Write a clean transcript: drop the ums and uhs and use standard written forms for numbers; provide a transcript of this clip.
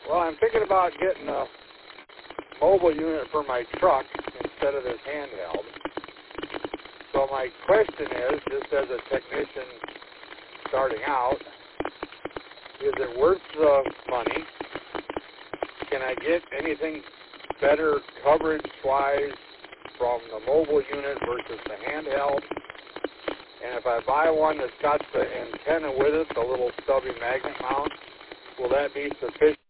Well, I'm thinking about getting a mobile unit for my truck instead of this handheld. So my question is, just as a technician starting out, is it worth the money? Can I get anything better coverage-wise from the mobile unit versus the handheld? And if I buy one that's got the antenna with it, the little stubby magnet mount, will that be sufficient